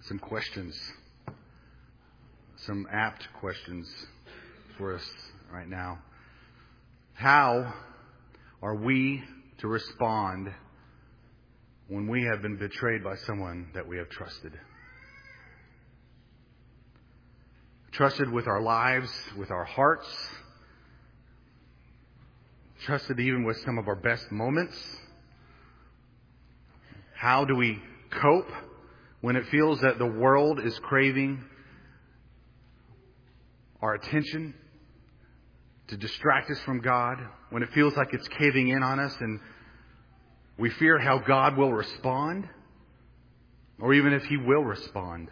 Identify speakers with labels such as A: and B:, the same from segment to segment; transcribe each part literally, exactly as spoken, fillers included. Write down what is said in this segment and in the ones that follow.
A: some questions, some apt questions for us right now. How are we to respond when we have been betrayed by someone that we have trusted? Trusted with our lives, with our hearts, trusted even with some of our best moments. How do we cope when it feels that the world is craving our attention to distract us from God? When it feels like it's caving in on us and we fear how God will respond, or even if He will respond.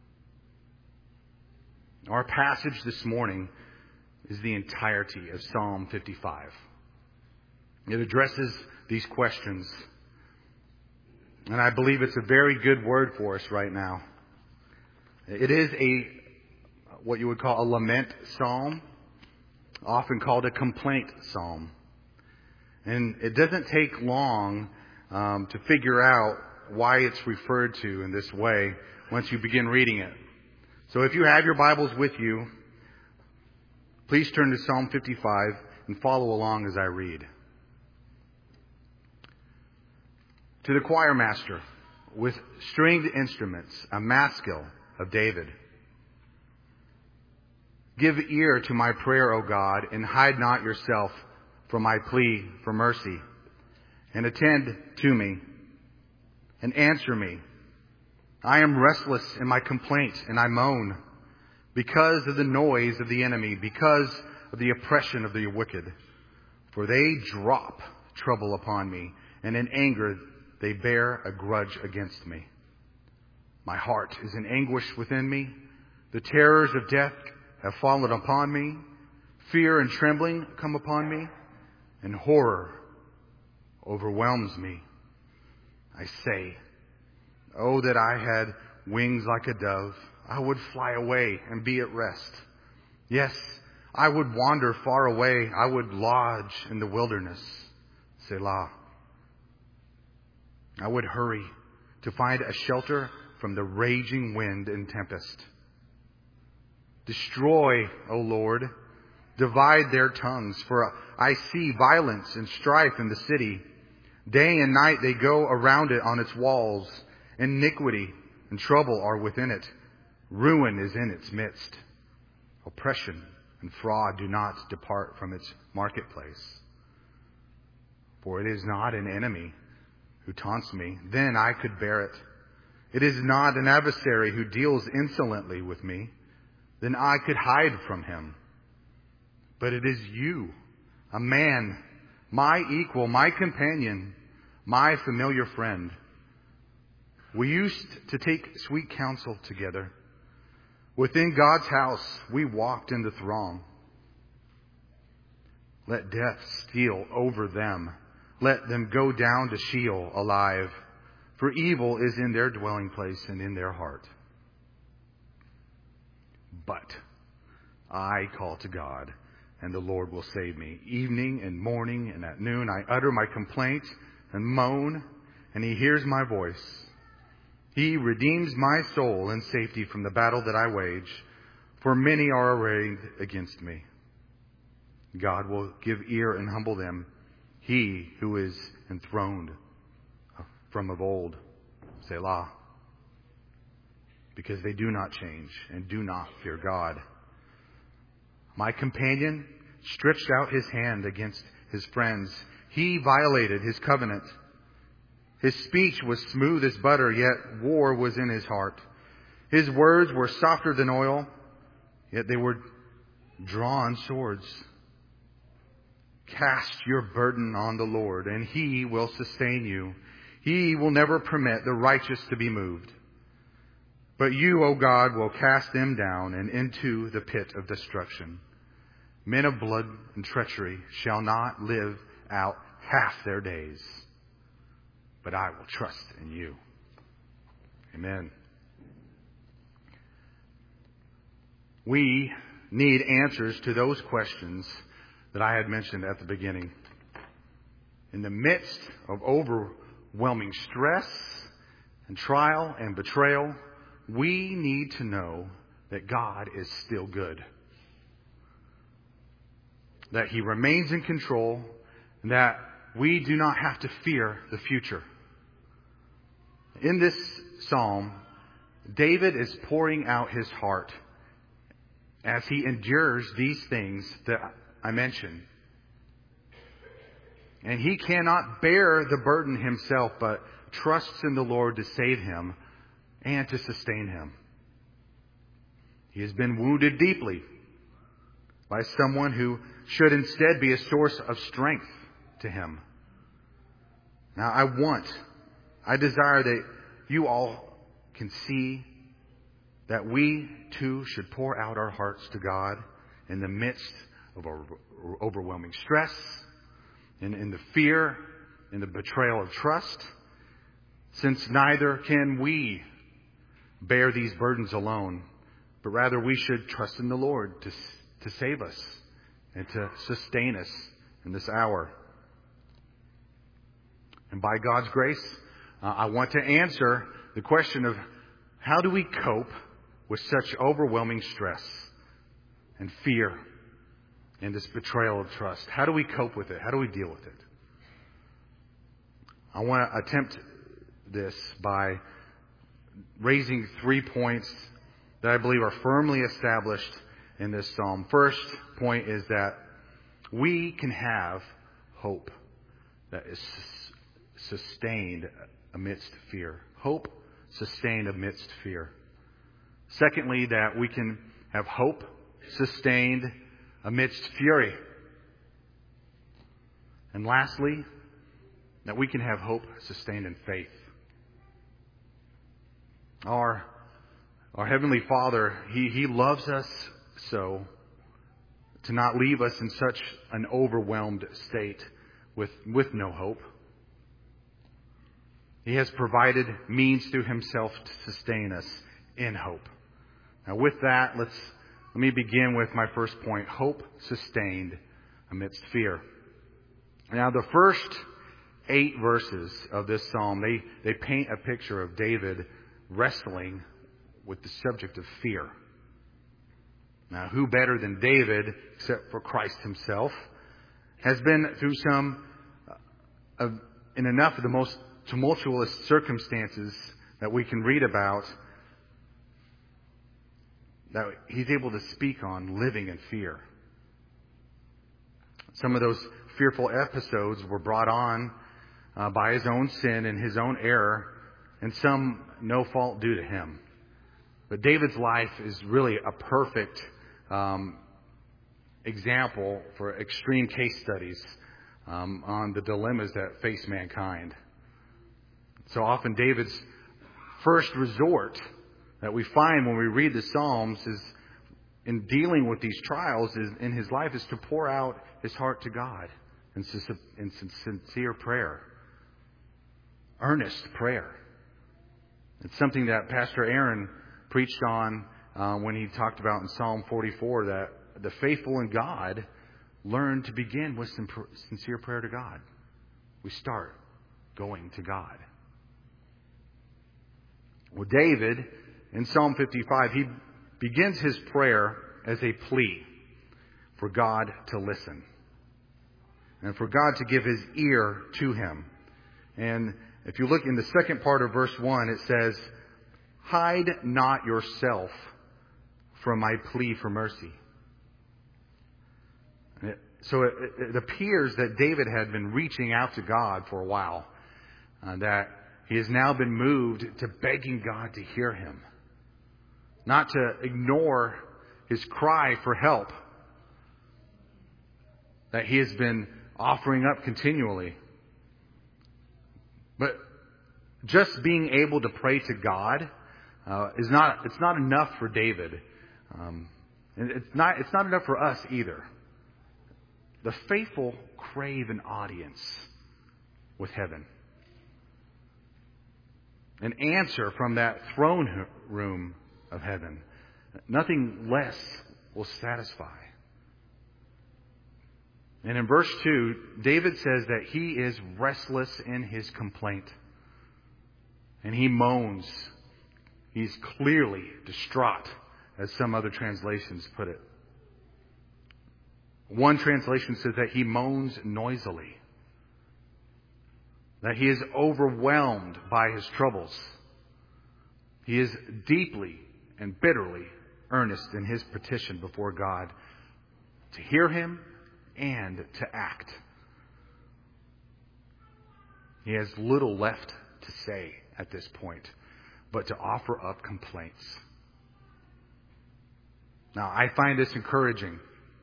A: Our passage this morning is the entirety of Psalm fifty-five. It addresses these questions. And I believe it's a very good word for us right now. It is a, what you would call a lament psalm, often called a complaint psalm. And it doesn't take long um, to figure out why it's referred to in this way once you begin reading it. So if you have your Bibles with you, please turn to Psalm fifty-five and follow along as I read. To the choir master, with stringed instruments, a maskil of David. Give ear to my prayer, O God, and hide not yourself from my plea for mercy. And attend to me, and answer me. I am restless in my complaint, and I moan, because of the noise of the enemy, because of the oppression of the wicked. For they drop trouble upon me, and in anger they bear a grudge against me. My heart is in anguish within me. The terrors of death have fallen upon me. Fear and trembling come upon me, and horror overwhelms me. I say, oh, that I had wings like a dove. I would fly away and be at rest. Yes, I would wander far away. I would lodge in the wilderness. Selah. I would hurry to find a shelter from the raging wind and tempest. Destroy, O Lord, divide their tongues, for I see violence and strife in the city. Day and night they go around it on its walls. Iniquity and trouble are within it. Ruin is in its midst. Oppression and fraud do not depart from its marketplace. For it is not an enemy who taunts me, then I could bear it. It is not an adversary who deals insolently with me, then I could hide from him. But it is you, a man, my equal, my companion, my familiar friend. We used to take sweet counsel together. Within God's house, we walked in the throng. Let death steal over them. Let them go down to Sheol alive. For evil is in their dwelling place and in their heart. But I call to God, and the Lord will save me. Evening and morning and at noon I utter my complaint and moan, and He hears my voice. He redeems my soul in safety from the battle that I wage, for many are arrayed against me. God will give ear and humble them, He who is enthroned from of old. Selah. Because they do not change and do not fear God. My companion stretched out his hand against his friends. He violated his covenant. His speech was smooth as butter, yet war was in his heart. His words were softer than oil, yet they were drawn swords. Cast your burden on the Lord, and He will sustain you. He will never permit the righteous to be moved. But you, O God, will cast them down and into the pit of destruction. Men of blood and treachery shall not live out half their days. But I will trust in you. Amen. We need answers to those questions that I had mentioned at the beginning. In the midst of overwhelming stress and trial and betrayal, we need to know that God is still good. That He remains in control, and that we do not have to fear the future. In this psalm, David is pouring out his heart as he endures these things that I mentioned. And he cannot bear the burden himself, but trusts in the Lord to save him and to sustain him. He has been wounded deeply by someone who should instead be a source of strength to him. Now, I want, I desire that you all can see that we too should pour out our hearts to God in the midst of overwhelming stress, in, in the fear, in the betrayal of trust, since neither can we bear these burdens alone, but rather we should trust in the Lord to, to save us and to sustain us in this hour. And by God's grace, uh, I want to answer the question of how do we cope with such overwhelming stress and fear and this betrayal of trust? How do we cope with it? How do we deal with it? I want to attempt this by raising three points that I believe are firmly established in this psalm. First point is that we can have hope that is sustained amidst fear. Hope sustained amidst fear. Secondly, that we can have hope sustained amidst fury. And lastly, that we can have hope sustained in faith. Our, our Heavenly Father, He, He loves us so to not leave us in such an overwhelmed state with, with no hope. He has provided means through Himself to sustain us in hope. Now with that, let's let me begin with my first point, hope sustained amidst fear. Now the first eight verses of this psalm, they, they paint a picture of David wrestling with the subject of fear. Now who better than David, except for Christ Himself, has been through some, uh, of, in enough of the most tumultuous circumstances that we can read about, that he's able to speak on living in fear. Some of those fearful episodes were brought on uh, by his own sin and his own error, and some no fault due to him. But David's life is really a perfect um, example for extreme case studies um, on the dilemmas that face mankind. So often David's first resort that we find when we read the Psalms is in dealing with these trials is, in his life is to pour out his heart to God in, in sincere prayer. Earnest prayer. It's something that Pastor Aaron preached on uh, when he talked about in Psalm forty-four that the faithful in God learn to begin with sincere prayer to God. We start going to God. Well, David, in Psalm fifty-five, he begins his prayer as a plea for God to listen and for God to give His ear to him. And if you look in the second part of verse one, it says, "Hide not yourself from my plea for mercy." And it, so it, it appears that David had been reaching out to God for a while, uh, that he has now been moved to begging God to hear him, not to ignore his cry for help that he has been offering up continually. But just being able to pray to God uh, is not, it's not enough for David. Um, and it's not, it's not enough for us either. The faithful crave an audience with heaven. An answer from that throne room of heaven. Nothing less will satisfy. And in verse two, David says that he is restless in his complaint. And he moans. He's clearly distraught, as some other translations put it. One translation says that he moans noisily, that he is overwhelmed by his troubles. He is deeply and bitterly earnest in his petition before God to hear him and to act. He has little left to say at this point, but to offer up complaints. Now, I find this encouraging.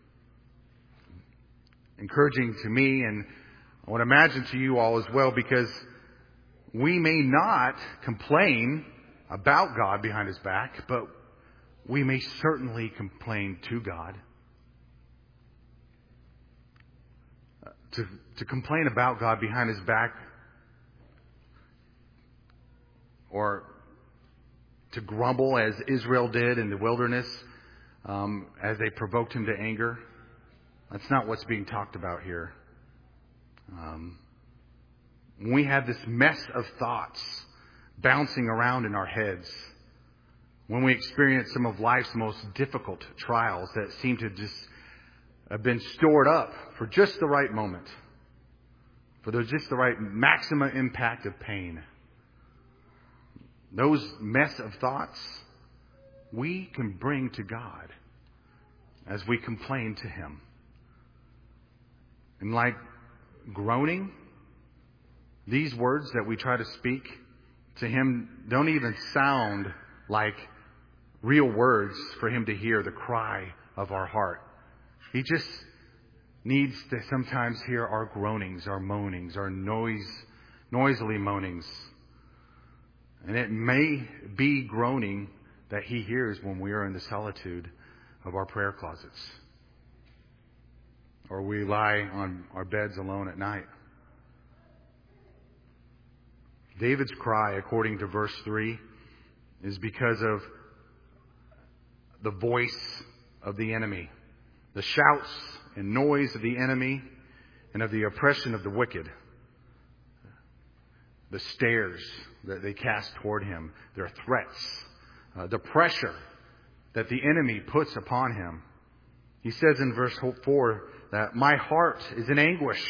A: Encouraging to me, and I would imagine to you all as well, because we may not complain about God behind his back, but we may certainly complain to God. To, to complain about God behind his back, or to grumble as Israel did in the wilderness um, as they provoked him to anger. That's not what's being talked about here. Um, when we have this mess of thoughts bouncing around in our heads, when we experience some of life's most difficult trials that seem to just have been stored up for just the right moment, for the, just the right maximum impact of pain, those mess of thoughts we can bring to God as we complain to him. And like groaning, these words that we try to speak to him don't even sound like real words for him to hear the cry of our heart. He just needs to sometimes hear our groanings, our moanings, our noise, noisily moanings. And it may be groaning that he hears when we are in the solitude of our prayer closets, or we lie on our beds alone at night. David's cry, according to verse three, is because of the voice of the enemy, the shouts and noise of the enemy, and of the oppression of the wicked. The stares that they cast toward him, their threats, uh, the pressure that the enemy puts upon him. He says in verse four that my heart is in anguish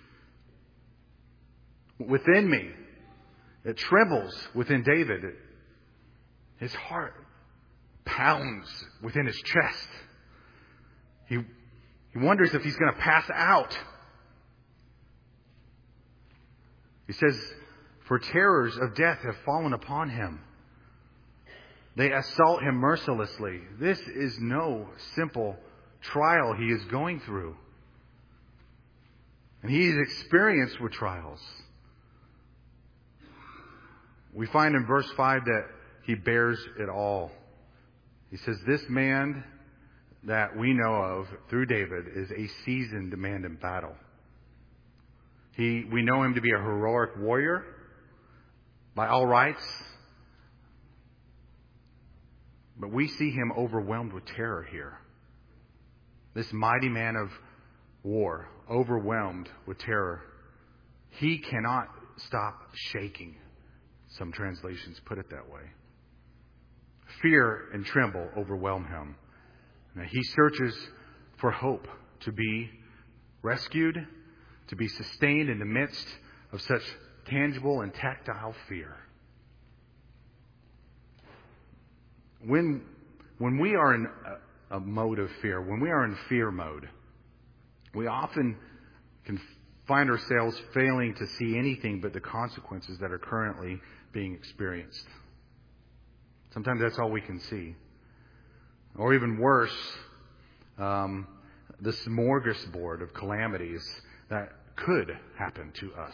A: within me. It trembles within David. His heart pounds within his chest. He, he wonders if he's going to pass out. He says, for terrors of death have fallen upon him. They assault him mercilessly. This is no simple trial he is going through. And he is experienced with trials. We find in verse five that he bears it all. He says, this man that we know of through David is a seasoned man in battle. He, we know him to be a heroic warrior by all rights. But we see him overwhelmed with terror here. This mighty man of war, overwhelmed with terror. He cannot stop shaking. Some translations put it that way. Fear and tremble overwhelm him. Now, he searches for hope to be rescued, to be sustained in the midst of such tangible and tactile fear. When, when we are in a, a mode of fear, when we are in fear mode, we often can find ourselves failing to see anything but the consequences that are currently being experienced. Sometimes that's all we can see. Or even worse, um, the smorgasbord of calamities that could happen to us.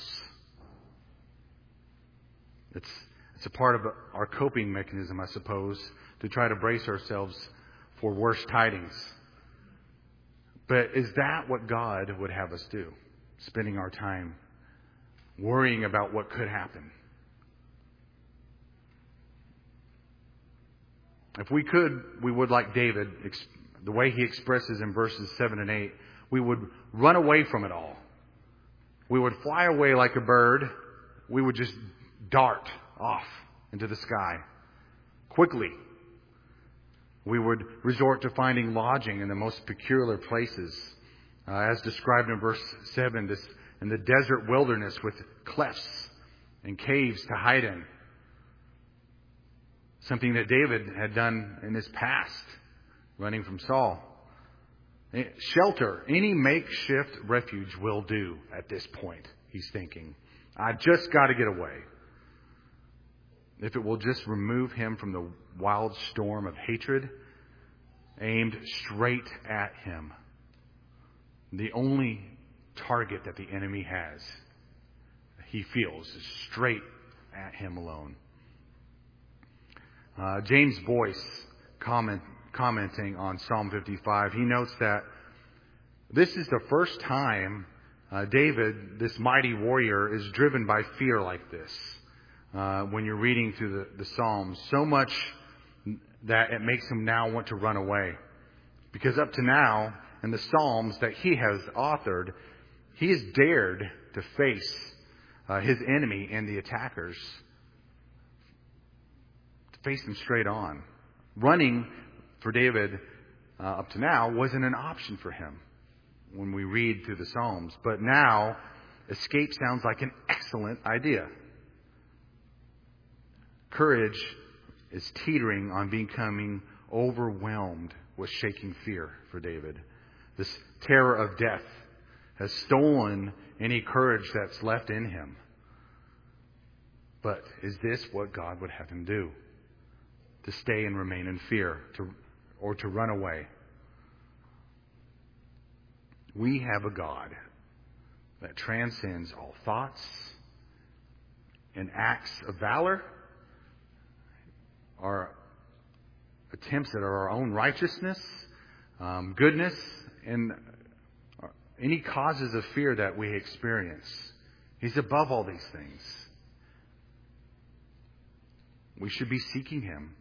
A: It's, it's a part of our coping mechanism, I suppose, to try to brace ourselves for worse tidings. But is that what God would have us do? Spending our time worrying about what could happen? If we could, we would, like David, the way he expresses in verses seven and eight, we would run away from it all. We would fly away like a bird. We would just dart off into the sky, quickly. We would resort to finding lodging in the most peculiar places, uh, as described in verse seven, this in the desert wilderness with clefts and caves to hide in. Something that David had done in his past, running from Saul. Shelter, any makeshift refuge will do at this point, he's thinking. I just got to get away. If it will just remove him from the wild storm of hatred aimed straight at him. The only target that the enemy has, he feels, is straight at him alone. Uh, James Boyce, comment, commenting on Psalm fifty-five, he notes that this is the first time uh, David, this mighty warrior, is driven by fear like this. Uh, when you're reading through the, the Psalms, so much that it makes him now want to run away. Because up to now, in the Psalms that he has authored, he has dared to face uh, his enemy and the attackers. To face them straight on. Running for David uh, up to now wasn't an option for him when we read through the Psalms. But now, escape sounds like an excellent idea. Courage is teetering on becoming overwhelmed with shaking fear for David. This terror of death has stolen any courage that's left in him. But is this what God would have him do? To stay and remain in fear, to, or to run away? We have a God that transcends all thoughts and acts of valor, our attempts at our own righteousness, um, goodness, and any causes of fear that we experience. He's above all these things. We should be seeking Him.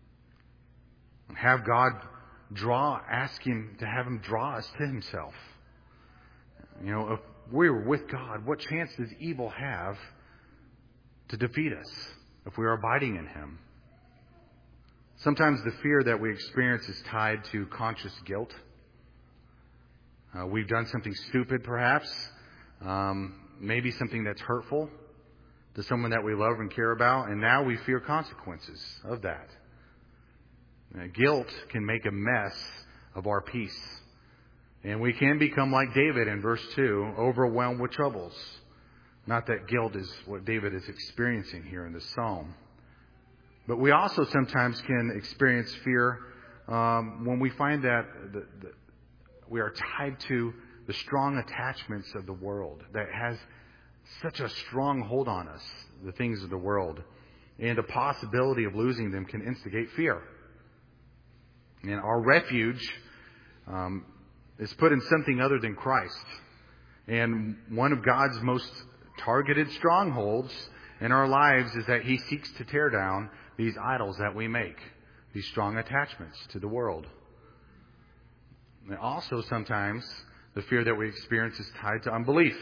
A: Have God draw, ask Him to have Him draw us to Himself. You know, if we're with God, what chance does evil have to defeat us if we are abiding in Him? Sometimes the fear that we experience is tied to conscious guilt. Uh, we've done something stupid, perhaps. Um, maybe something that's hurtful to someone that we love and care about, and now we fear consequences of that. Uh, guilt can make a mess of our peace. And we can become like David in verse two, overwhelmed with troubles. Not that guilt is what David is experiencing here in this psalm. But we also sometimes can experience fear um, when we find that the, the, we are tied to the strong attachments of the world that has such a strong hold on us, the things of the world. And the possibility of losing them can instigate fear. And our refuge um, is put in something other than Christ. And one of God's most targeted strongholds in our lives is that He seeks to tear down these idols that we make, these strong attachments to the world. And also sometimes the fear that we experience is tied to unbelief.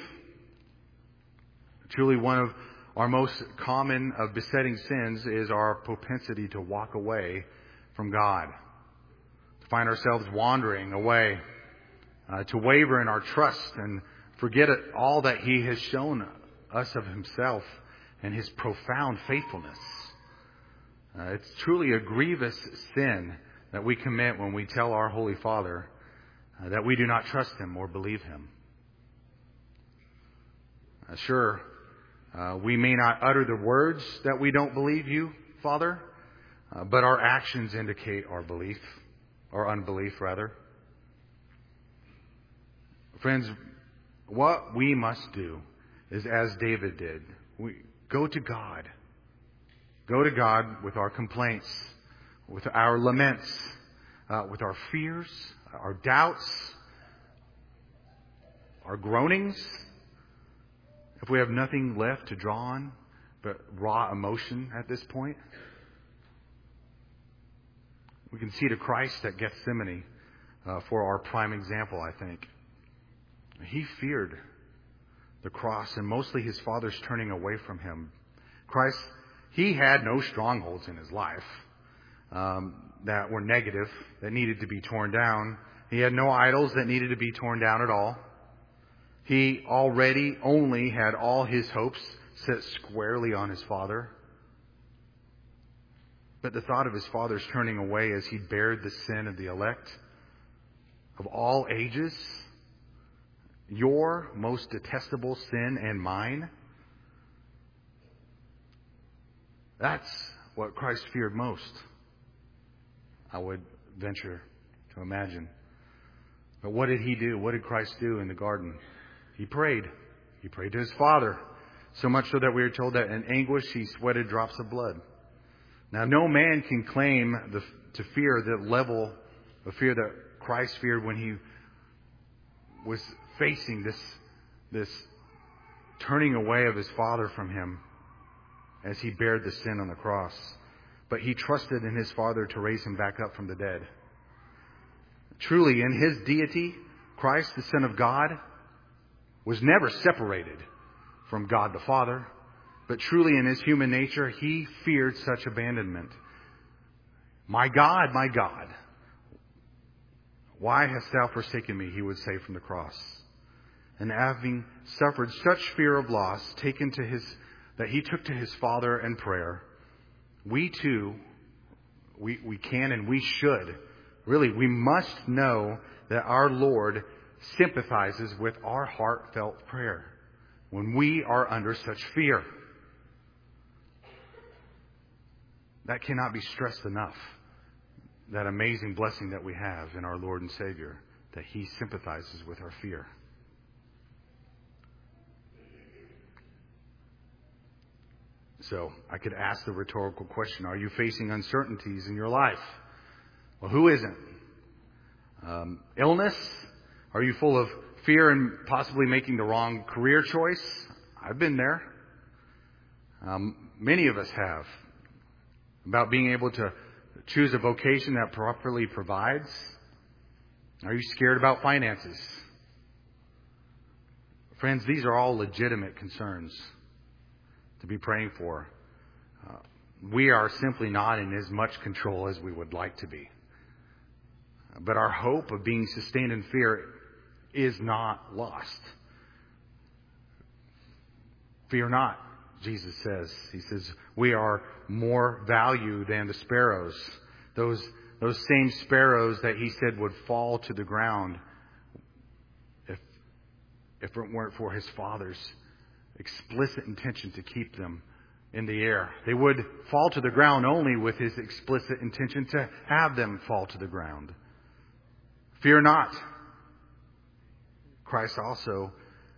A: Truly one of our most common of besetting sins is our propensity to walk away from God, to find ourselves wandering away, uh, to waver in our trust and forget all that He has shown us of Himself and His profound faithfulness. Uh, it's truly a grievous sin that we commit when we tell our Holy Father uh, that we do not trust Him or believe Him. Uh, sure, uh, we may not utter the words that we don't believe You, Father, uh, but our actions indicate our belief, or unbelief rather. Friends, what we must do is as David did. We go to God. Go to God with our complaints, with our laments, uh, with our fears, our doubts, our groanings. If we have nothing left to draw on but raw emotion at this point, we can see to Christ at Gethsemane uh, for our prime example, I think. He feared the cross and mostly His Father's turning away from Him. Christ, He had no strongholds in His life. um, that were negative, that needed to be torn down. He had no idols that needed to be torn down at all. He already only had all his hopes set squarely on his Father. But the thought of his Father's turning away as he bared the sin of the elect of all ages, your most detestable sin and mine, that's what Christ feared most, I would venture to imagine. But what did he do? What did Christ do in the garden? He prayed. He prayed to his Father. So much so that we are told that in anguish he sweated drops of blood. Now, no man can claim the, to fear the level of fear that Christ feared when he was facing this, this turning away of his Father from him as he bared the sin on the cross. But he trusted in his Father to raise him back up from the dead. Truly, in his deity, Christ, the Son of God, was never separated from God the Father. But truly in his human nature, he feared such abandonment. My God, my God, why hast thou forsaken me? He would say from the cross. And having suffered such fear of loss, taken to his, that he took to his Father in prayer, we too, we, we can and we should, really, we must know that our Lord sympathizes with our heartfelt prayer when we are under such fear. That cannot be stressed enough. That amazing blessing that we have in our Lord and Savior, that he sympathizes with our fear. So I could ask the rhetorical question, are you facing uncertainties in your life? Well, who isn't? Um, illness? Are you full of fear and possibly making the wrong career choice? I've been there. Um, many of us have. About being able to choose a vocation that properly provides. Are you scared about finances? Friends, these are all legitimate concerns to be praying for. Uh, we are simply not in as much control as we would like to be. But our hope of being sustained in fear is not lost. Fear not, Jesus says. He says, we are more value than the sparrows. Those, those same sparrows that he said would fall to the ground if, if it weren't for his Father's explicit intention to keep them in the air. They would fall to the ground only with his explicit intention to have them fall to the ground. Fear not. Christ also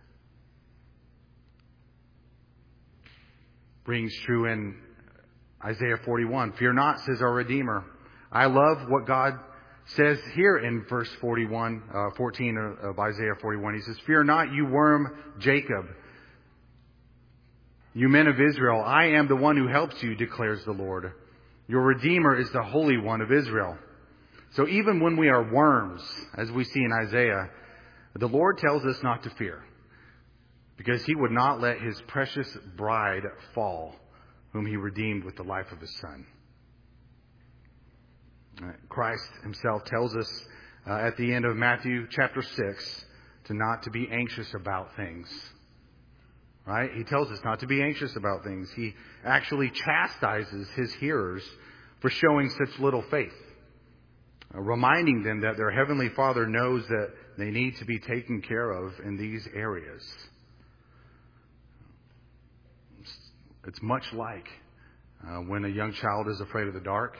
A: brings true in Isaiah forty-one. Fear not, says our Redeemer. I love what God says here in verse forty-one, uh, fourteen of Isaiah forty-one. He says, fear not, you worm Jacob. You men of Israel, I am the one who helps you, declares the Lord. Your Redeemer is the Holy One of Israel. So even when we are worms, as we see in Isaiah, the Lord tells us not to fear, because he would not let his precious bride fall, whom he redeemed with the life of his Son. Christ himself tells us uh, at the end of Matthew chapter six to not to be anxious about things. Right? He tells us not to be anxious about things. He actually chastises his hearers for showing such little faith, uh, reminding them that their Heavenly Father knows that they need to be taken care of in these areas. It's much like uh, when a young child is afraid of the dark.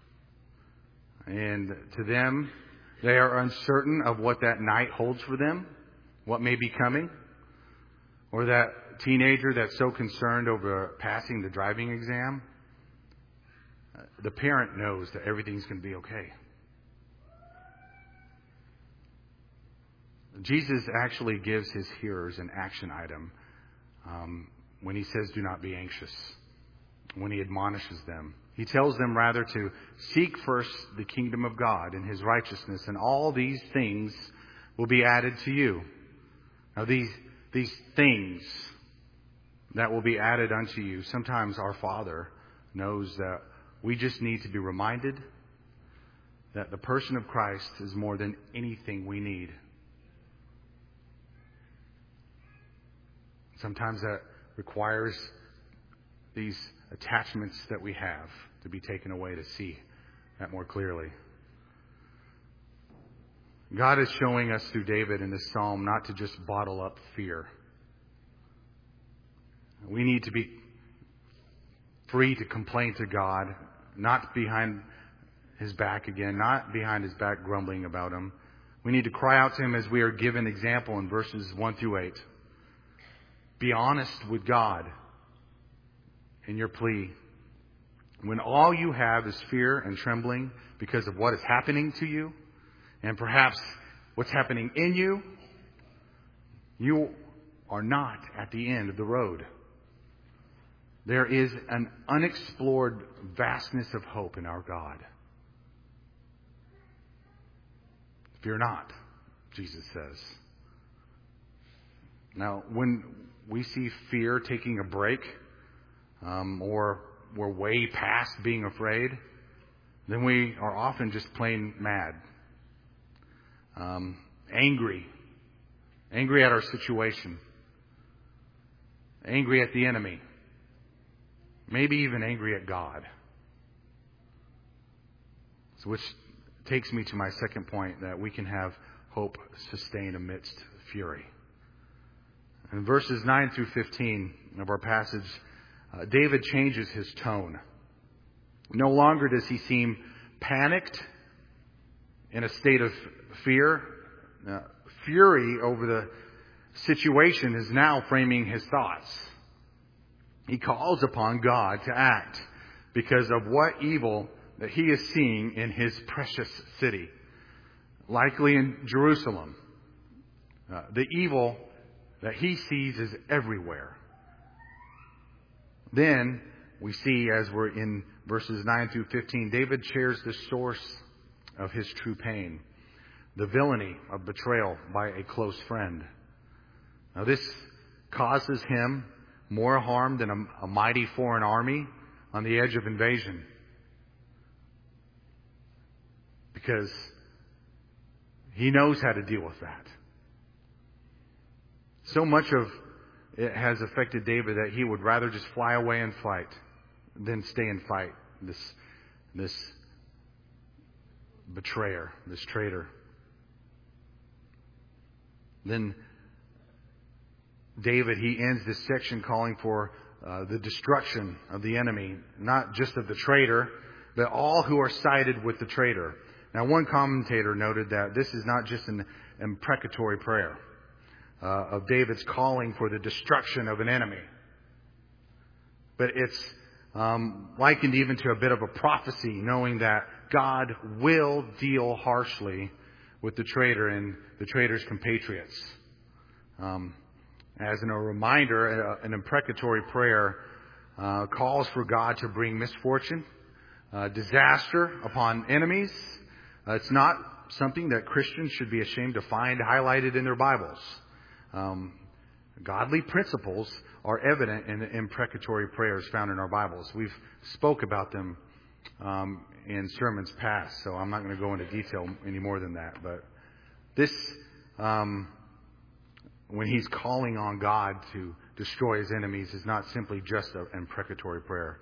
A: And to them, they are uncertain of what that night holds for them, what may be coming. Or that teenager that's so concerned over passing the driving exam. Uh, the parent knows that everything's going to be okay. Jesus actually gives his hearers an action item um, when he says, do not be anxious, when he admonishes them. He tells them rather to seek first the kingdom of God and his righteousness, and all these things will be added to you. Now these, these things that will be added unto you, sometimes our Father knows that we just need to be reminded that the person of Christ is more than anything we need. Sometimes that requires these attachments that we have to be taken away to see that more clearly. God is showing us through David in this psalm not to just bottle up fear. We need to be free to complain to God, not behind His back again, not behind His back grumbling about Him. We need to cry out to Him as we are given example in verses one through eight. Be honest with God in your plea. When all you have is fear and trembling because of what is happening to you, and perhaps what's happening in you, you are not at the end of the road. There is an unexplored vastness of hope in our God. Fear not, Jesus says. Now, when we see fear taking a break, um, or we're way past being afraid, then we are often just plain mad. Um, angry. Angry at our situation. Angry at the enemy. Maybe even angry at God. So which takes me to my second point, that we can have hope sustained amidst fury. In verses nine through fifteen of our passage, uh, David changes his tone. No longer does he seem panicked, in a state of fear. Uh, fury over the situation is now framing his thoughts. He calls upon God to act because of what evil that he is seeing in his precious city, likely in Jerusalem. Uh, the evil that he sees is everywhere. Then we see, as we're in verses nine through fifteen, David shares the source of his true pain, the villainy of betrayal by a close friend. Now this causes him more harm than a, a mighty foreign army on the edge of invasion, because he knows how to deal with that. So much of it has affected David that he would rather just fly away and fight than stay and fight this, this betrayer, this traitor. Then David, he ends this section calling for uh, the destruction of the enemy, not just of the traitor, but all who are sided with the traitor. Now, one commentator noted that this is not just an imprecatory prayer uh, of David's calling for the destruction of an enemy, but it's um, likened even to a bit of a prophecy, knowing that God will deal harshly with the traitor and the traitor's compatriots. Um, as in a reminder, an imprecatory prayer uh, calls for God to bring misfortune, uh, disaster upon enemies. Uh, it's not something that Christians should be ashamed to find highlighted in their Bibles. Um, godly principles are evident in the imprecatory prayers found in our Bibles. We've spoke about them um, in sermons past, so I'm not going to go into detail any more than that. But this, um, when he's calling on God to destroy his enemies, is not simply just an imprecatory prayer.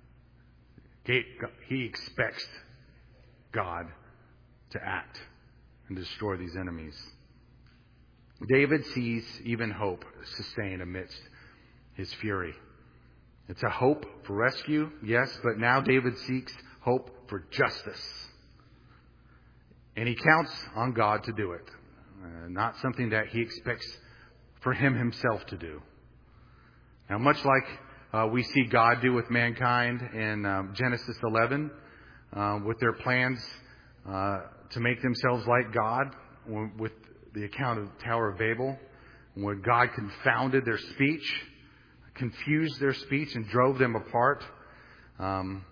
A: He expects God to act and destroy these enemies. David sees even hope sustained amidst his fury. It's a hope for rescue, yes, but now David seeks hope for justice. And he counts on God to do it. Uh, not something that he expects for him himself to do. Now, much like uh, we see God do with mankind in um, Genesis eleven, uh, with their plans uh, to make themselves like God, with the account of the Tower of Babel, when God confounded their speech, confused their speech, and drove them apart. Um,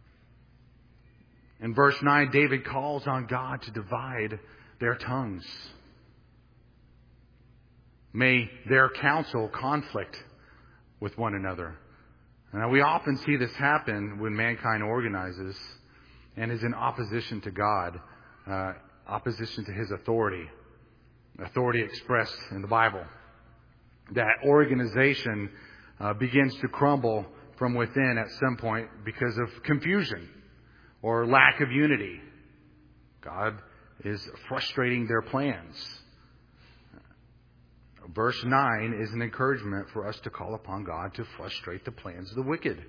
A: in verse nine, David calls on God to divide their tongues. May their counsel conflict with one another. Now, we often see this happen when mankind organizes and is in opposition to God, uh, opposition to His authority, authority expressed in the Bible. That organization uh, begins to crumble from within at some point because of confusion or lack of unity. God is frustrating their plans. Verse nine is an encouragement for us to call upon God to frustrate the plans of the wicked.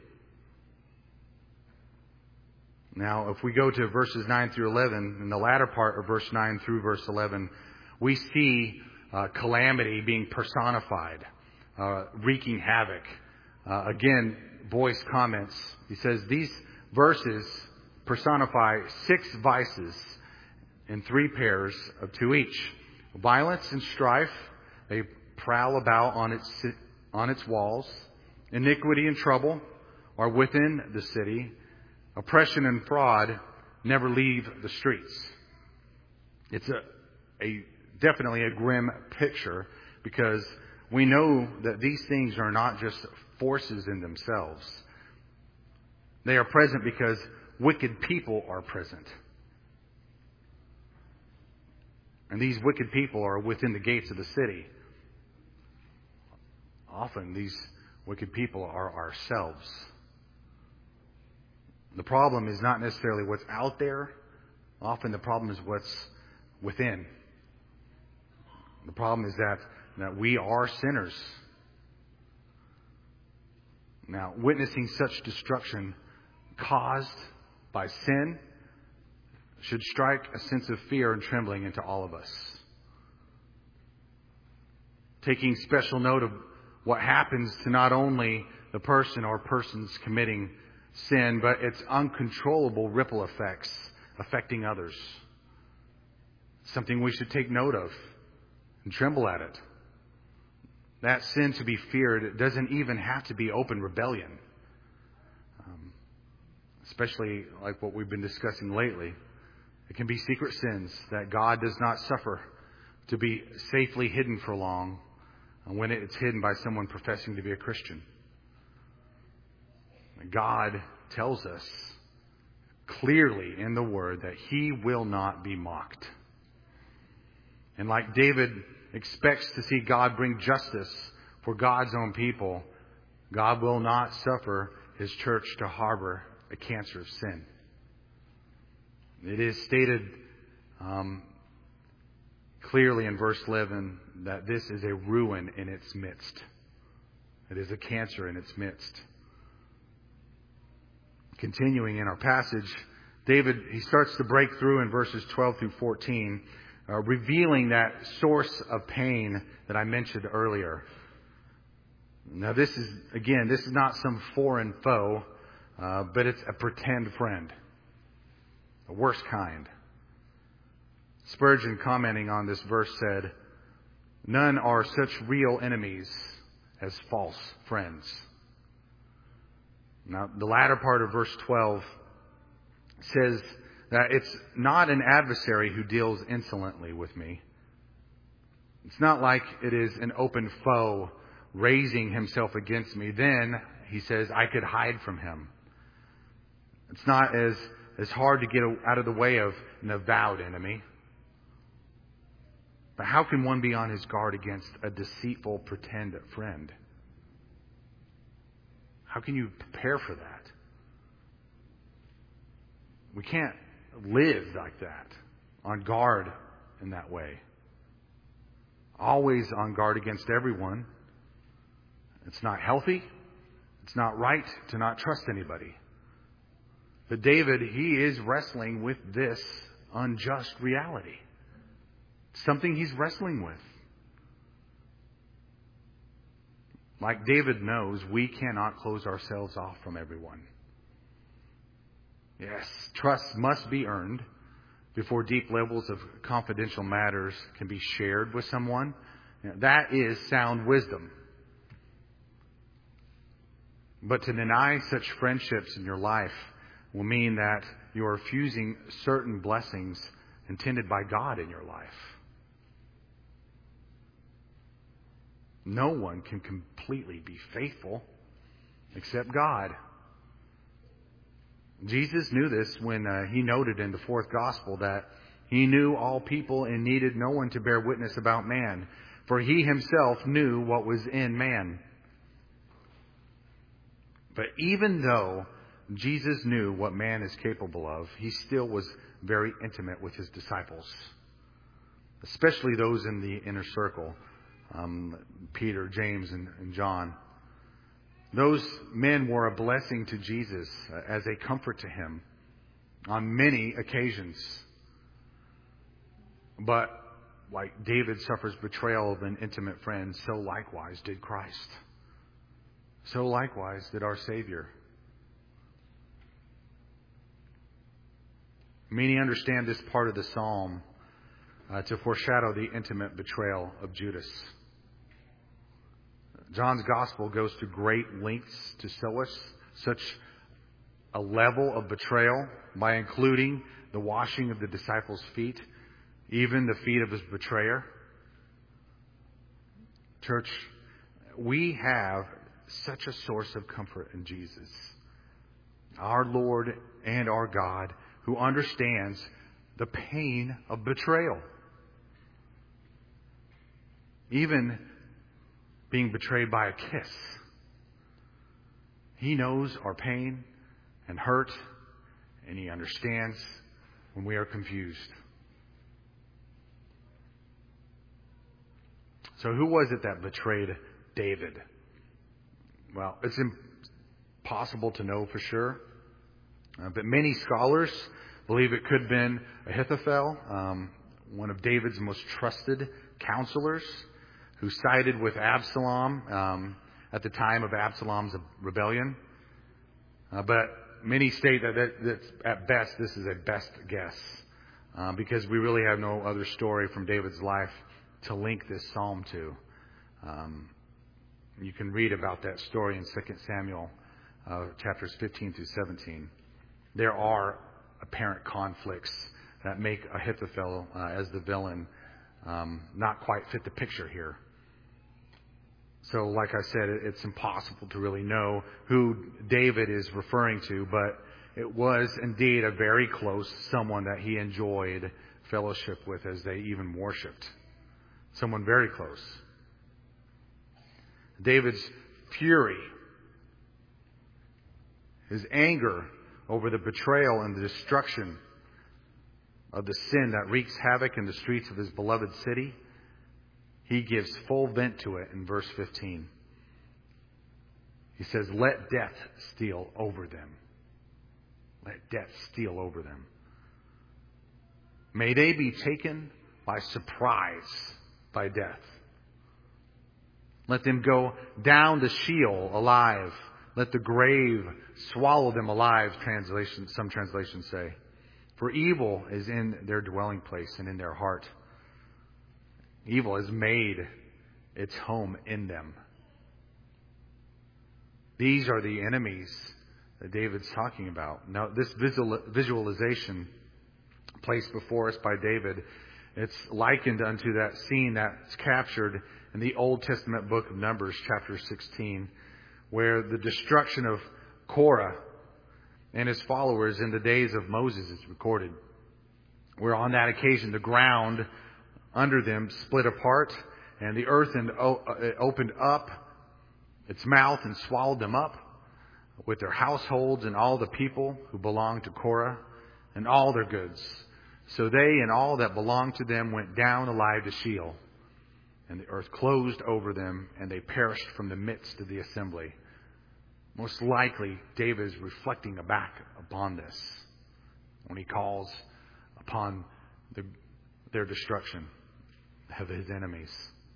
A: Now, if we go to verses nine through eleven, in the latter part of verse nine through verse eleven, we see uh, calamity being personified, uh, wreaking havoc. Uh, again, Boyce comments, he says, these verses personify six vices in three pairs of two each. Violence and strife, they prowl about on its on its walls. Iniquity and trouble are within the city. Oppression and fraud never leave the streets. It's a, a definitely a grim picture, because we know that these things are not just forces in themselves. They are present because wicked people are present. And these wicked people are within the gates of the city. Often these wicked people are ourselves. The problem is not necessarily what's out there. Often the problem is what's within. The problem is that, that we are sinners. Now, witnessing such destruction caused by sin should strike a sense of fear and trembling into all of us. Taking special note of what happens to not only the person or persons committing sin, but its uncontrollable ripple effects affecting others. Something we should take note of and tremble at it. That sin to be feared, it doesn't even have to be open rebellion. Um, especially like what we've been discussing lately. It can be secret sins that God does not suffer to be safely hidden for long when it's hidden by someone professing to be a Christian. God tells us clearly in the Word that He will not be mocked. And like David expects to see God bring justice for God's own people, God will not suffer His church to harbor a cancer of sin. It is stated um, clearly in verse eleven that this is a ruin in its midst. It is a cancer in its midst. Continuing in our passage, David, he starts to break through in verses twelve through fourteen, uh, revealing that source of pain that I mentioned earlier. Now this is, again, this is not some foreign foe, uh, but it's a pretend friend. The worst kind. Spurgeon, commenting on this verse, said, "None are such real enemies as false friends." Now, the latter part of verse twelve says that it's not an adversary who deals insolently with me. It's not like it is an open foe raising himself against me. Then, he says, I could hide from him. It's not as, as hard to get out of the way of an avowed enemy. But how can one be on his guard against a deceitful pretend friend? How can you prepare for that? We can't live like that, on guard in that way. Always on guard against everyone. It's not healthy. It's not right to not trust anybody. But David, he is wrestling with this unjust reality. Something he's wrestling with. Like David knows, we cannot close ourselves off from everyone. Yes, trust must be earned before deep levels of confidential matters can be shared with someone. That is sound wisdom. But to deny such friendships in your life will mean that you are refusing certain blessings intended by God in your life. No one can completely be faithful except God. Jesus knew this when uh, he noted in the fourth gospel that he knew all people and needed no one to bear witness about man, for he himself knew what was in man. But even though Jesus knew what man is capable of, he still was very intimate with his disciples, especially those in the inner circle, um, Peter, James, and, and John. Those men were a blessing to Jesus uh, as a comfort to him on many occasions. But like David suffers betrayal of an intimate friend, so likewise did Christ. So likewise did our Savior. Many understand this part of the psalm uh, to foreshadow the intimate betrayal of Judas. John's gospel goes to great lengths to show us such a level of betrayal by including the washing of the disciples' feet, even the feet of his betrayer. Church, we have such a source of comfort in Jesus, our Lord and our God, who understands the pain of betrayal. Even being betrayed by a kiss. He knows our pain and hurt, and he understands when we are confused. So who was it that betrayed David? Well, it's impossible to know for sure. Uh, but many scholars believe it could have been Ahithophel, um, one of David's most trusted counselors, who sided with Absalom um, at the time of Absalom's rebellion. Uh, but many state that, that, that at best this is a best guess, uh, because we really have no other story from David's life to link this psalm to. Um, you can read about that story in Second Samuel uh, chapters fifteen through seventeen. There are apparent conflicts that make Ahithophel uh, as the villain um, not quite fit the picture here. So, like I said, it's impossible to really know who David is referring to, but it was indeed a very close someone that he enjoyed fellowship with as they even worshipped. Someone very close. David's fury, his anger over the betrayal and the destruction of the sin that wreaks havoc in the streets of his beloved city, he gives full vent to it in verse fifteen. He says, "Let death steal over them. Let death steal over them. May they be taken by surprise by death. Let them go down to Sheol alive. Let the grave swallow them alive," translation, some translations say. "For evil is in their dwelling place and in their heart. Evil has made its home in them." These are the enemies that David's talking about. Now, this visual, visualization placed before us by David, it's likened unto that scene that's captured in the Old Testament book of Numbers, chapter sixteen, where the destruction of Korah and his followers in the days of Moses is recorded. Where on that occasion the ground under them split apart, and the earth opened up its mouth and swallowed them up with their households and all the people who belonged to Korah and all their goods. So they and all that belonged to them went down alive to Sheol, and the earth closed over them, and they perished from the midst of the assembly. Most likely, David is reflecting back upon this when he calls upon the, their destruction of his enemies.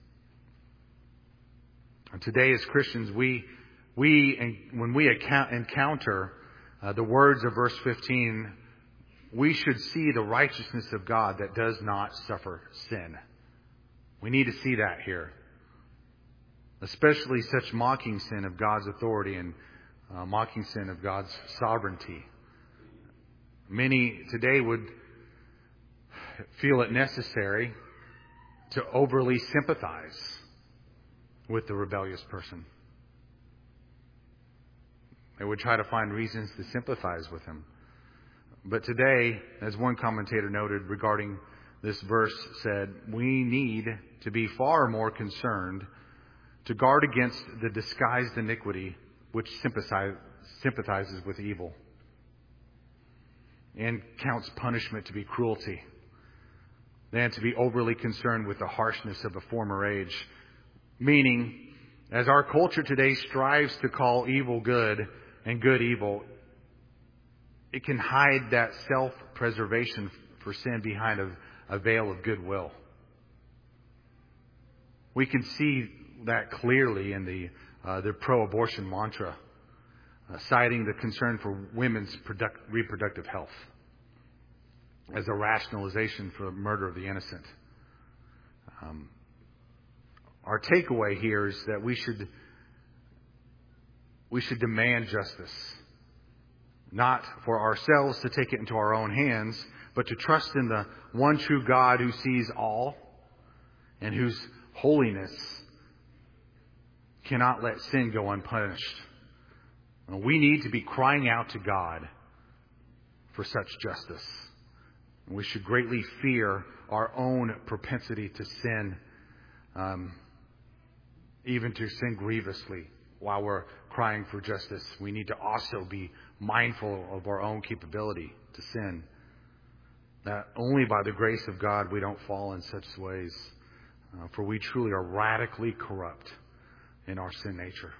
A: And today, as Christians, we we when we account, encounter uh, the words of verse fifteen, we should see the righteousness of God that does not suffer sin. We need to see that here, especially such mocking sin of God's authority and uh, mocking sin of God's sovereignty. Many today would feel it necessary to overly sympathize with the rebellious person. They would try to find reasons to sympathize with him. But today, as one commentator noted regarding this verse, said, we need to be far more concerned to guard against the disguised iniquity which sympathize, sympathizes with evil and counts punishment to be cruelty, than to be overly concerned with the harshness of a former age. Meaning, as our culture today strives to call evil good and good evil, it can hide that self-preservation for sin behind a, a veil of goodwill. We can see that clearly in the uh, the pro-abortion mantra, uh, citing the concern for women's product, reproductive health as a rationalization for the murder of the innocent. Um, our takeaway here is that we should we should demand justice, not for ourselves to take it into our own hands, but to trust in the one true God who sees all and whose holiness cannot let sin go unpunished. We need to be crying out to God for such justice. We should greatly fear our own propensity to sin, um, even to sin grievously while we're crying for justice. We need to also be mindful of our own capability to sin. That only by the grace of God we don't fall in such ways, uh, for we truly are radically corrupt in our sin nature.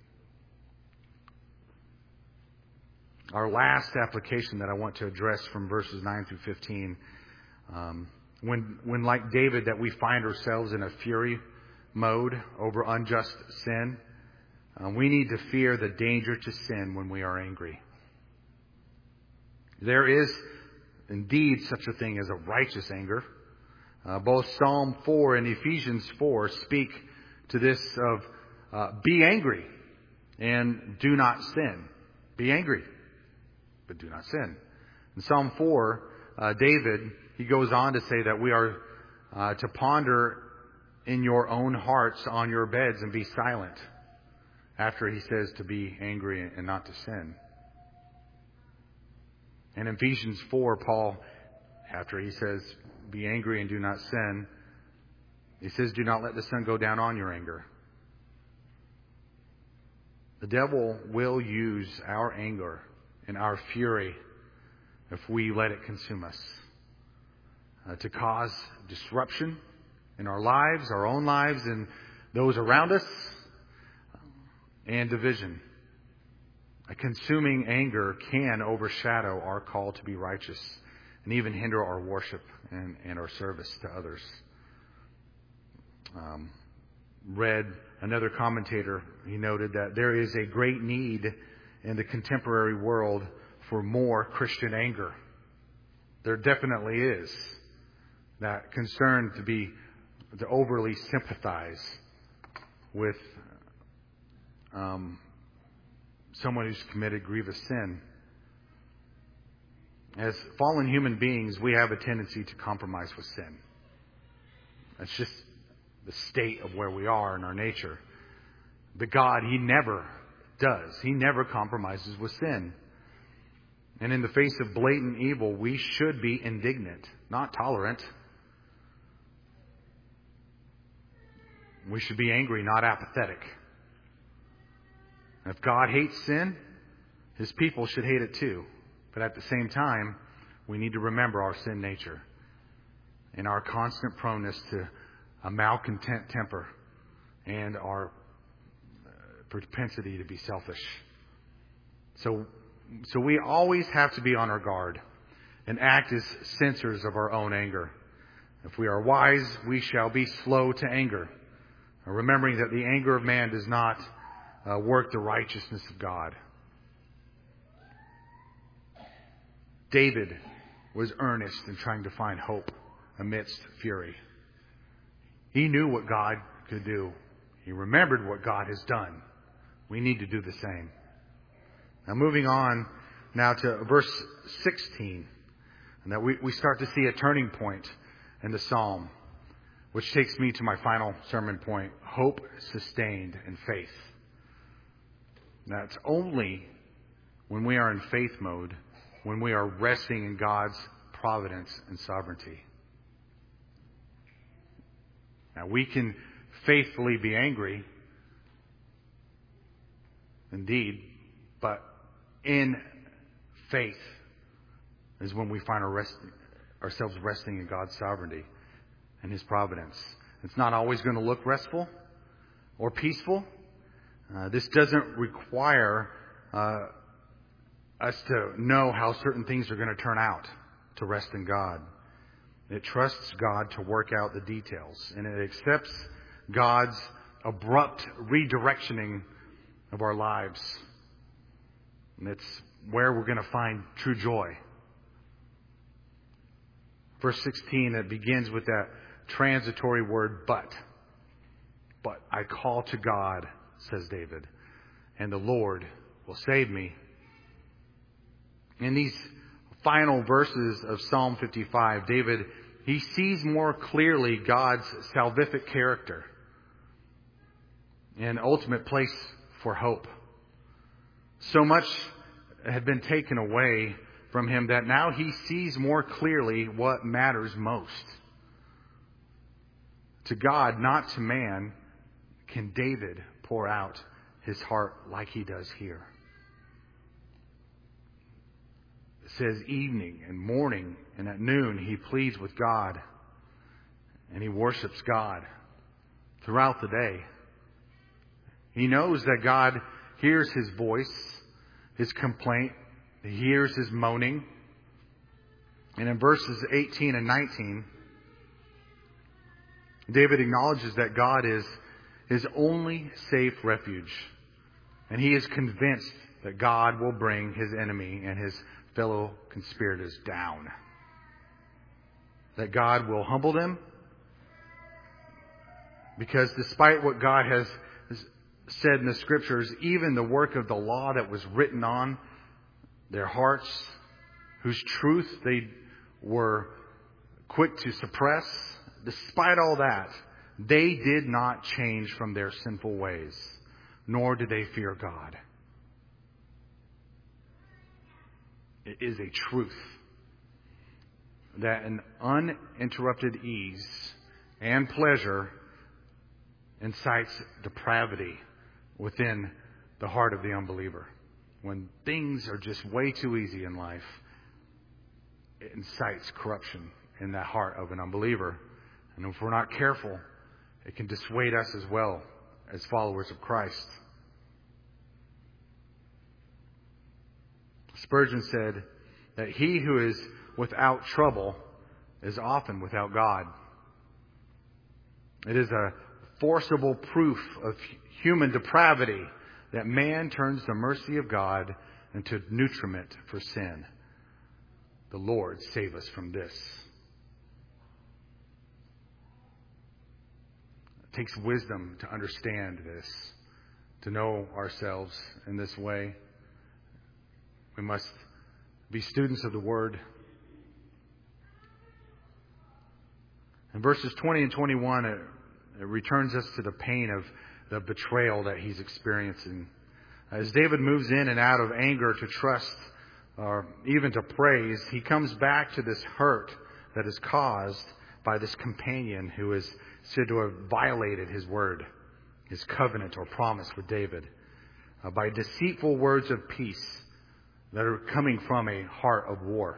A: Our last application that I want to address from verses nine through fifteen, um, when, when like David, that we find ourselves in a fury mode over unjust sin, uh, we need to fear the danger to sin when we are angry. There is indeed such a thing as a righteous anger. Uh, both Psalm four and Ephesians four speak to this of uh, be angry and do not sin. Be angry, but do not sin. In Psalm four, uh, David, he goes on to say that we are uh, to ponder in your own hearts on your beds and be silent, after he says to be angry and not to sin. And in Ephesians four, Paul, after he says, be angry and do not sin, he says, do not let the sun go down on your anger. The devil will use our anger and our fury, if we let it consume us, uh, to cause disruption in our lives, our own lives, and those around us, and division. A consuming anger can overshadow our call to be righteous and even hinder our worship and, and our service to others. Um, read another commentator, he noted that there is a great need in the contemporary world for more Christian anger. There definitely is. That concern to be, to overly sympathize with um, someone who's committed grievous sin. As fallen human beings, we have a tendency to compromise with sin. That's just the state of where we are in our nature. But God, He never does. He never compromises with sin. And in the face of blatant evil, we should be indignant, not tolerant. We should be angry, not apathetic. If God hates sin, His people should hate it too. But at the same time, we need to remember our sin nature and our constant proneness to a malcontent temper and our propensity to be selfish. So, so we always have to be on our guard and act as censors of our own anger. If we are wise, we shall be slow to anger, remembering that the anger of man does not uh, work the righteousness of God. David was earnest in trying to find hope amidst fury. He knew what God could do. He remembered what God has done. We need to do the same. Now moving on now to verse sixteen. And that we, we start to see a turning point in the psalm, which takes me to my final sermon point. Hope sustained in faith. Now it's only when we are in faith mode, when we are resting in God's providence and sovereignty. Now, we can faithfully be angry, indeed, but in faith is when we find our rest, ourselves resting in God's sovereignty and His providence. It's not always going to look restful or peaceful. Uh, this doesn't require uh, us to know how certain things are going to turn out to rest in God. It trusts God to work out the details, and it accepts God's abrupt redirectioning of our lives. And it's where we're going to find true joy. Verse sixteen, it begins with that transitory word, but. But I call to God, says David, and the Lord will save me. In these final verses of Psalm fifty-five, David, he sees more clearly God's salvific character and ultimate place for hope. So much had been taken away from him that now he sees more clearly what matters most. To God, not to man, can David pour out his heart like he does here. It says evening and morning and at noon he pleads with God and he worships God throughout the day. He knows that God hears his voice, his complaint. He hears his moaning. And in verses eighteen and nineteen, David acknowledges that God is his only safe refuge. And he is convinced that God will bring his enemy and his fellow conspirators down. That God will humble them. Because despite what God has said in the Scriptures, even the work of the law that was written on their hearts, whose truth they were quick to suppress, despite all that, they did not change from their sinful ways, nor did they fear God. It is a truth that an uninterrupted ease and pleasure incites depravity within the heart of the unbeliever. When things are just way too easy in life, it incites corruption in the heart of an unbeliever. And if we're not careful, it can dissuade us as well as followers of Christ. Spurgeon said that he who is without trouble is often without God. It is a forcible proof of human depravity that man turns the mercy of God into nutriment for sin. The Lord save us from this. It takes wisdom to understand this, to know ourselves in this way. We must be students of the Word. In verses twenty and twenty-one, it, it returns us to the pain of the betrayal that he's experiencing. As David moves in and out of anger to trust or even to praise, he comes back to this hurt that is caused by this companion who is said to have violated his word, his covenant or promise with David, uh, by deceitful words of peace that are coming from a heart of war.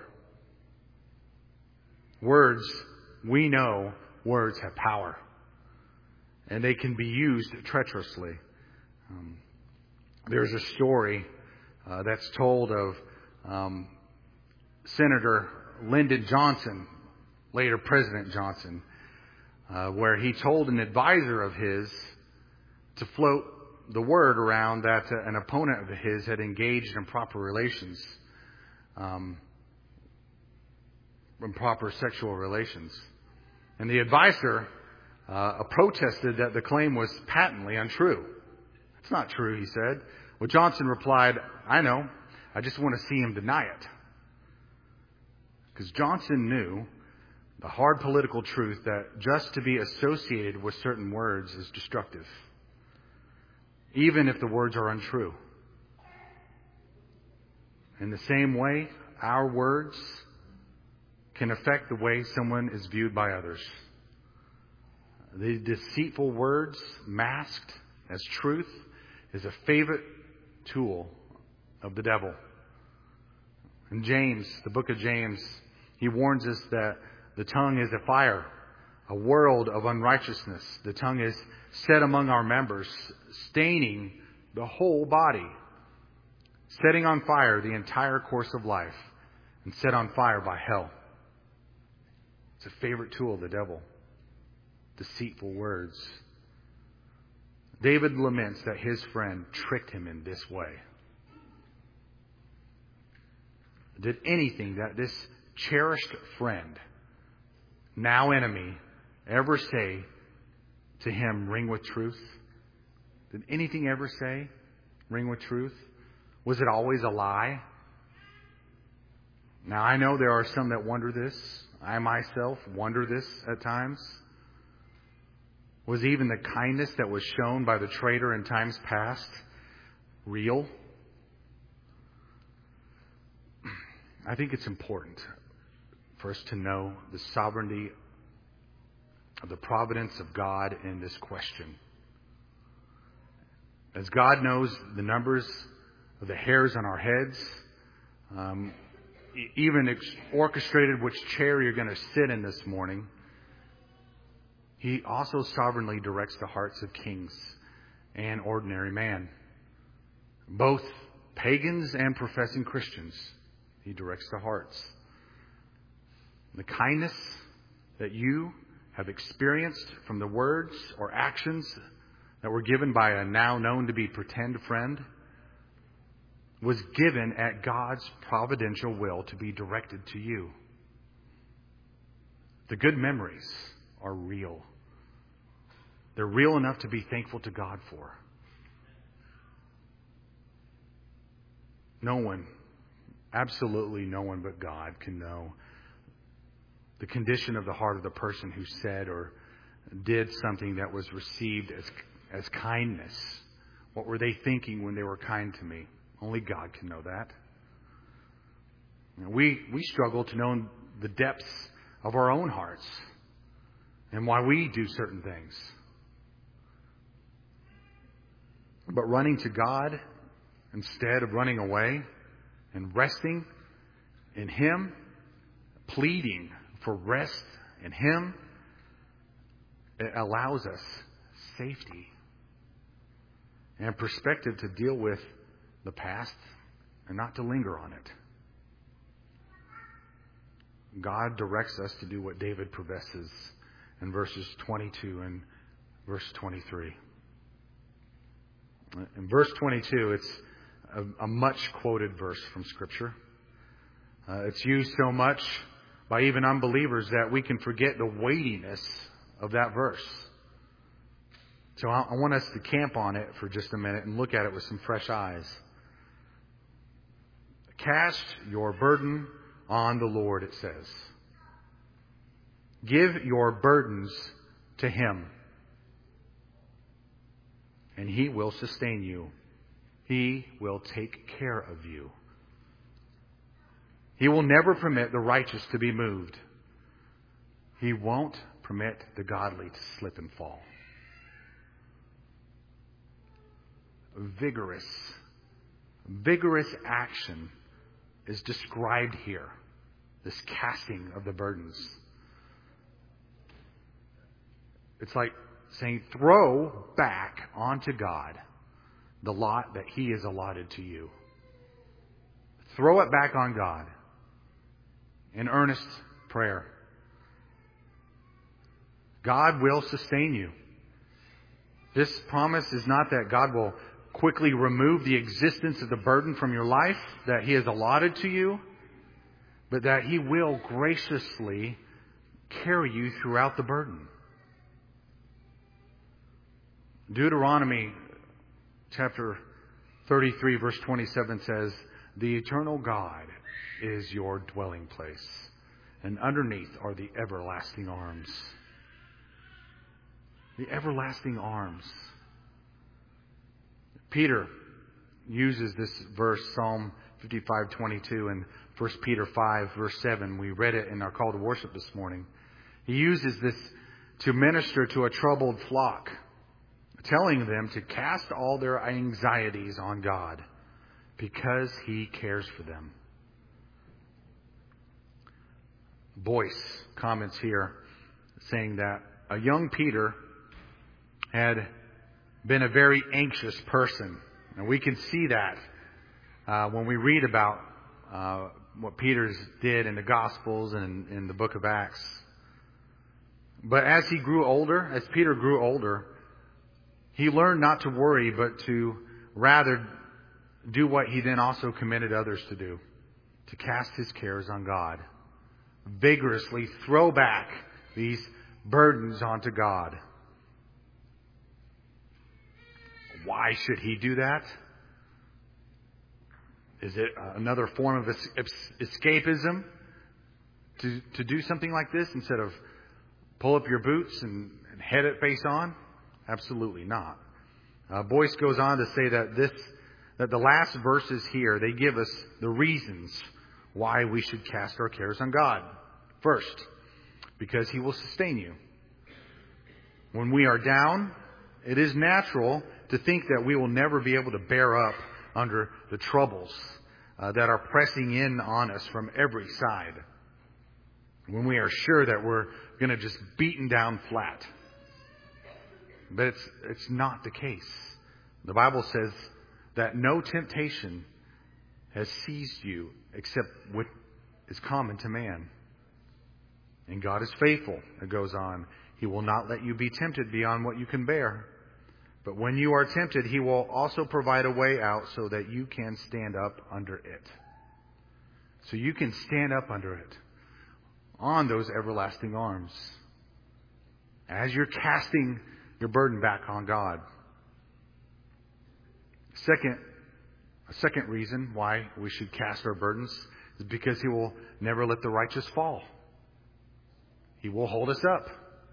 A: Words, we know words have power. And they can be used treacherously. Um, there's a story uh, that's told of um, Senator Lyndon Johnson, later President Johnson, uh, where he told an advisor of his to float the word around that uh, an opponent of his had engaged in improper relations, um, improper sexual relations. And the advisor Uh, protested that the claim was patently untrue. It's not true, he said. Well, Johnson replied, I know. I just want to see him deny it. Because Johnson knew the hard political truth that just to be associated with certain words is destructive, even if the words are untrue. In the same way, our words can affect the way someone is viewed by others. The deceitful words masked as truth is a favorite tool of the devil. In James, the book of James, he warns us that the tongue is a fire, a world of unrighteousness. The tongue is set among our members, staining the whole body, setting on fire the entire course of life, and set on fire by hell. It's a favorite tool of the devil. Deceitful words. David laments that his friend tricked him in this way. Did anything that this cherished friend, now enemy, ever say to him ring with truth? Did anything ever say ring with truth? Was it always a lie? Now I know there are some that wonder this. I myself wonder this at times. Was even the kindness that was shown by the traitor in times past real? I think it's important for us to know the sovereignty of the providence of God in this question. As God knows the numbers of the hairs on our heads, um, even ex- orchestrated which chair you're going to sit in this morning, He also sovereignly directs the hearts of kings and ordinary man. Both pagans and professing Christians, He directs the hearts. The kindness that you have experienced from the words or actions that were given by a now known to be pretend friend was given at God's providential will to be directed to you. The good memories are real. They're real enough to be thankful to God for. No one, absolutely no one but God can know the condition of the heart of the person who said or did something that was received as, as kindness. What were they thinking when they were kind to me? Only God can know that. We, we struggle to know the depths of our own hearts and why we do certain things. But running to God instead of running away and resting in Him, pleading for rest in Him, it allows us safety and perspective to deal with the past and not to linger on it. God directs us to do what David professes in verses twenty-two and verse twenty-three. In verse twenty-two, it's a, a much quoted verse from Scripture. Uh, it's used so much by even unbelievers that we can forget the weightiness of that verse. So I, I want us to camp on it for just a minute and look at it with some fresh eyes. Cast your burden on the Lord, it says. Give your burdens to Him, and He will sustain you. He will take care of you. He will never permit the righteous to be moved. He won't permit the godly to slip and fall. Vigorous, vigorous action is described here. This casting of the burdens. It's like saying, throw back onto God the lot that He has allotted to you. Throw it back on God in earnest prayer. God will sustain you. This promise is not that God will quickly remove the existence of the burden from your life that He has allotted to you, but that He will graciously carry you throughout the burden. Deuteronomy chapter thirty-three verse twenty-seven says, "The eternal God is your dwelling place, and underneath are the everlasting arms." The everlasting arms. Peter uses this verse, Psalm fifty-five twenty-two and First Peter five, verse seven. We read it in our call to worship this morning. He uses this to minister to a troubled flock, telling them to cast all their anxieties on God because He cares for them. Boyce comments here saying that a young Peter had been a very anxious person. And we can see that uh, when we read about uh, what Peter did in the Gospels and in, in the book of Acts. But as he grew older, as Peter grew older, he learned not to worry, but to rather do what he then also commended others to do, to cast his cares on God. Vigorously throw back these burdens onto God. Why should he do that? Is it another form of escapism to, to do something like this instead of pull up your boots and, and head it face on? Absolutely not. Uh, Boyce goes on to say that this, that the last verses here, they give us the reasons why we should cast our cares on God. First, because He will sustain you. When we are down, it is natural to think that we will never be able to bear up under the troubles uh, that are pressing in on us from every side. When we are sure that we're going to just beaten down flat. But it's, it's not the case. The Bible says that no temptation has seized you except what is common to man. And God is faithful. It goes on. He will not let you be tempted beyond what you can bear. But when you are tempted, He will also provide a way out so that you can stand up under it. So you can stand up under it on those everlasting arms as you're casting your burden back on God. Second, a second reason why we should cast our burdens is because He will never let the righteous fall. He will hold us up.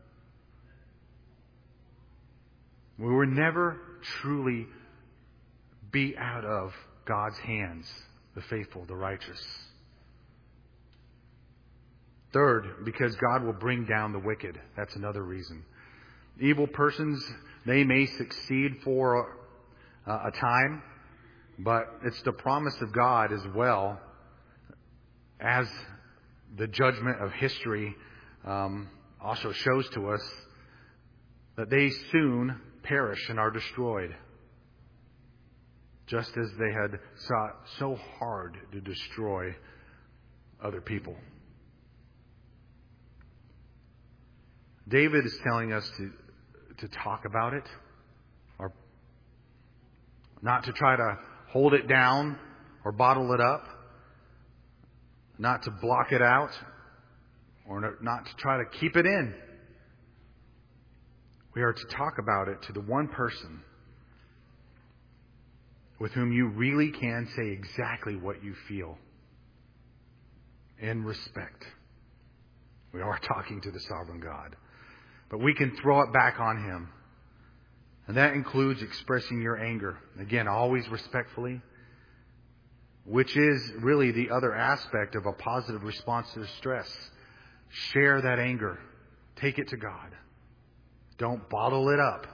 A: We will never truly be out of God's hands, the faithful, the righteous. Third, because God will bring down the wicked. That's another reason. Evil persons, they may succeed for a, a time, but it's the promise of God as well as the judgment of history um, also shows to us that they soon perish and are destroyed, just as they had sought so hard to destroy other people. David is telling us to, to talk about it, or not to try to hold it down or bottle it up, not to block it out, or not to try to keep it in. We are to talk about it to the one person with whom you really can say exactly what you feel in respect. We are talking to the sovereign God. But we can throw it back on Him. And that includes expressing your anger. Again, always respectfully. Which is really the other aspect of a positive response to stress. Share that anger. Take it to God. Don't bottle it up.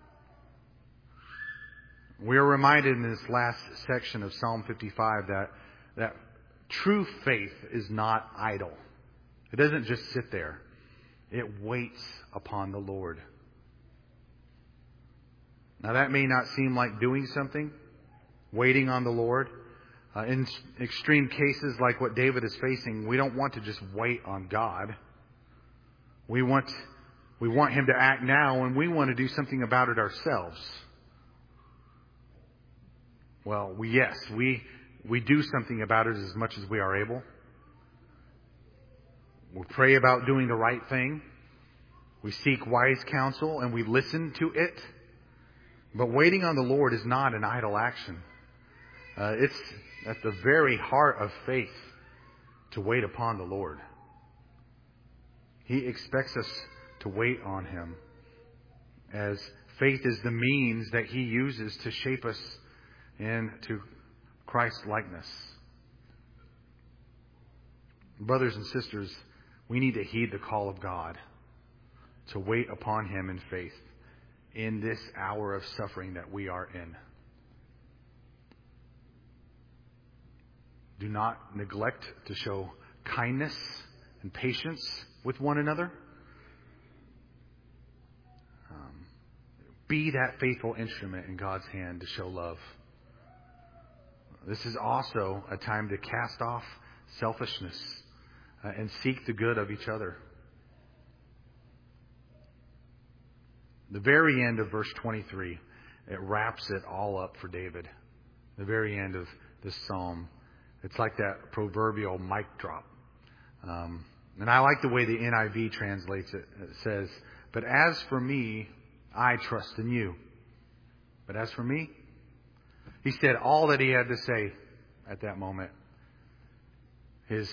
A: We are reminded in this last section of Psalm fifty-five that, that true faith is not idle. It doesn't just sit there. It waits upon the Lord. Now that may not seem like doing something, waiting on the Lord. Uh, in extreme cases like what David is facing, we don't want to just wait on God. We want, we want Him to act now, and we want to do something about it ourselves. Well, we, yes, we, we do something about it as much as we are able. We pray about doing the right thing. We seek wise counsel and we listen to it. But waiting on the Lord is not an idle action. Uh, it's at the very heart of faith to wait upon the Lord. He expects us to wait on Him, as faith is the means that He uses to shape us into Christ's likeness. Brothers and sisters, we need to heed the call of God to wait upon Him in faith in this hour of suffering that we are in. Do not neglect to show kindness and patience with one another. Um, be that faithful instrument in God's hand to show love. This is also a time to cast off selfishness uh, and seek the good of each other. The very end of verse twenty-three, it wraps it all up for David. The very end of this psalm. It's like that proverbial mic drop. Um, and I like the way the N I V translates it. It says, "But as for me, I trust in you." But as for me, he said all that he had to say at that moment. His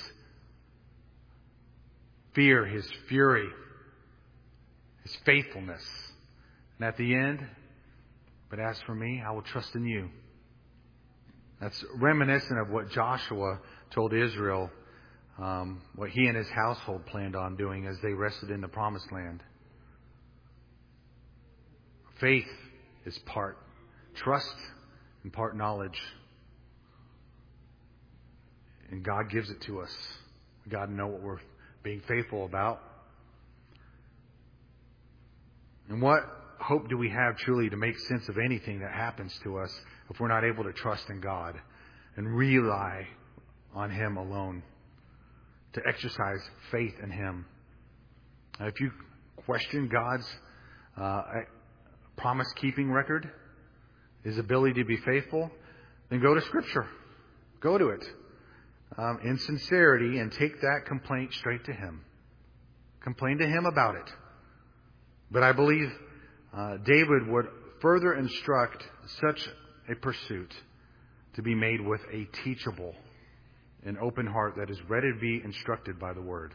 A: fear, his fury, his faithfulness. And at the end, but as for me, I will trust in you. That's reminiscent of what Joshua told Israel, um, what he and his household planned on doing as they rested in the promised land. Faith is part trust and part knowledge. And God gives it to us. We got to know what we're being faithful about. And what hope do we have truly to make sense of anything that happens to us if we're not able to trust in God and rely on Him alone, to exercise faith in Him? Now, if you question God's uh, promise-keeping record, His ability to be faithful, then go to Scripture. Go to it um, in sincerity and take that complaint straight to Him. Complain to Him about it. But I believe uh, David would further instruct such a pursuit to be made with a teachable and open heart that is ready to be instructed by the Word.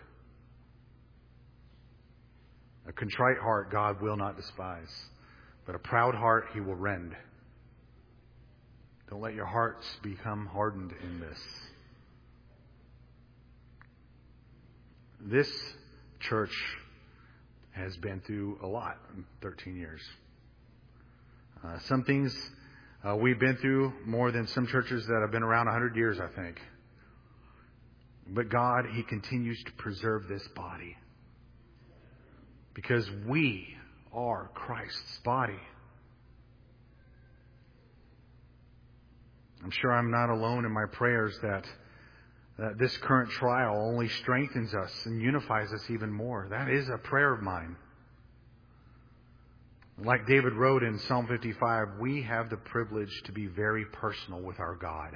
A: A contrite heart God will not despise, but a proud heart He will rend. Don't let your hearts become hardened in this. This church has been through a lot in thirteen years. Uh, some things uh, we've been through more than some churches that have been around one hundred years, I think. But God, He continues to preserve this body because we are Christ's body. I'm sure I'm not alone in my prayers that, that this current trial only strengthens us and unifies us even more. That is a prayer of mine. Like David wrote in Psalm fifty-five, we have the privilege to be very personal with our God.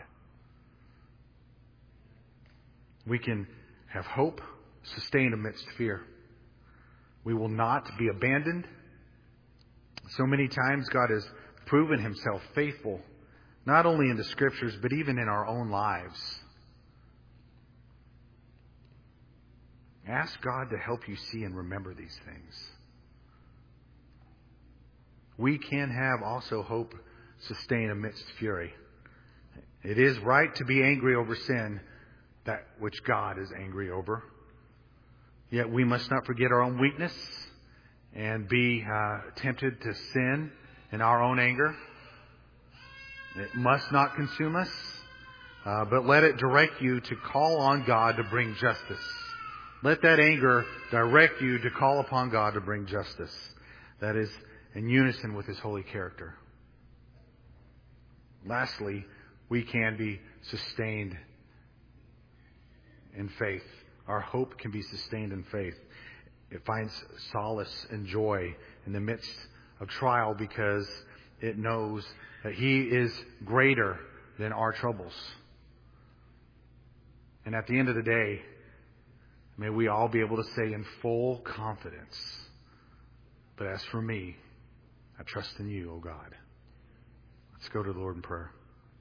A: We can have hope sustained amidst fear. We will not be abandoned. So many times God has proven Himself faithful, not only in the Scriptures, but even in our own lives. Ask God to help you see and remember these things. We can have also hope sustained amidst fury. It is right to be angry over sin, that which God is angry over. Yet we must not forget our own weakness and be uh, tempted to sin in our own anger. It must not consume us, uh, but let it direct you to call on God to bring justice. Let that anger direct you to call upon God to bring justice. That is in unison with His holy character. Lastly, we can be sustained in faith. Our hope can be sustained in faith. It finds solace and joy in the midst of trial because it knows that He is greater than our troubles. And at the end of the day, may we all be able to say in full confidence, but as for me, I trust in you, O God. Let's go to the Lord in prayer.